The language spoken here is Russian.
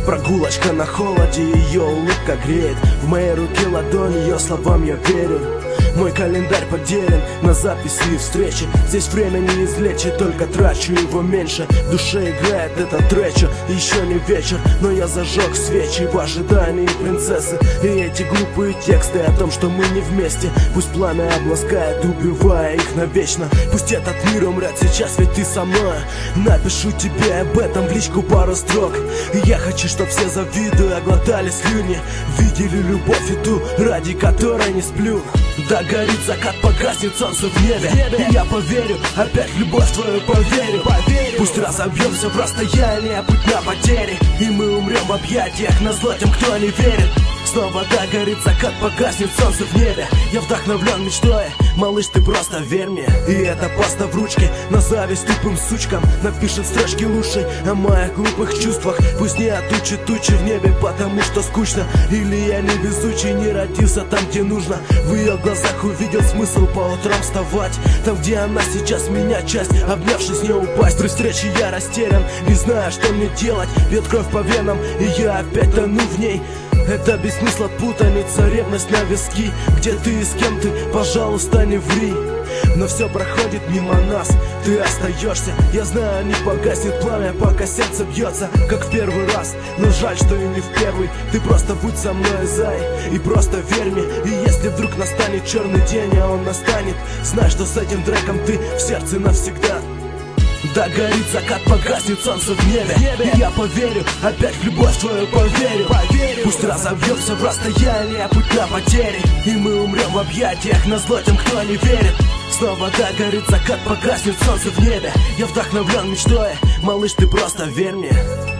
Прогулочка на холоде, ее улыбка греет. В моей руке ладонь, ее словам я верю. Мой календарь поделен на записи и встречи. Здесь время не излечит, только трачу его меньше. В душе играет этот тречер, еще не вечер, но я зажег свечи в ожидании принцессы. И эти глупые тексты о том, что мы не вместе, пусть пламя обласкает, убивая их навечно. Пусть этот мир умрет сейчас, ведь ты со мной. Напишу тебе об этом в личку пару строк. И я хочу, чтоб все завидуя глотали слюни, видели любовь и ту, ради которой не сплю. Да горит закат, погаснет солнце в небе, и я поверю, опять в любовь твою поверю. Пусть разобьемся в расстояние, путь на потери, и мы умрем в объятиях назло тем, кто не верит. Снова да горит закат, погаснет солнце в небе. Я вдохновлен мечтой, малыш, ты просто верь мне. И эта паста в ручке на зависть тупым сучкам напишет строчки лучшей о моих глупых чувствах. Пусть не отучит тучи в небе, потому что скучно. Или я невезучий, не родился там, где нужно. В ее глазах увидел смысл по утрам вставать. Там, где она сейчас, меня часть, обнявшись не упасть. При встрече я растерян, не знаю, что мне делать. Бьет кровь по венам, и я опять тону в ней. Это без смысла путаница, ревность на виски. Где ты и с кем ты, пожалуйста, не ври. Но все проходит мимо нас, ты остаешься. Я знаю, не погаснет пламя, пока сердце бьется, как в первый раз. Но жаль, что и не в первый. Ты просто будь со мной, зай, и просто верь мне. И если вдруг настанет черный день, а он настанет, знай, что с этим треком ты в сердце навсегда. Да горит закат, погаснет солнце в небе, и я поверю, опять в любовь твою поверю. Пусть разобьемся в расстояние, путь на потери, и мы умрем в объятиях назло тем, кто не верит. Снова да горит закат, погаснет солнце в небе. Я вдохновлен мечтой, малыш, ты просто верь мне.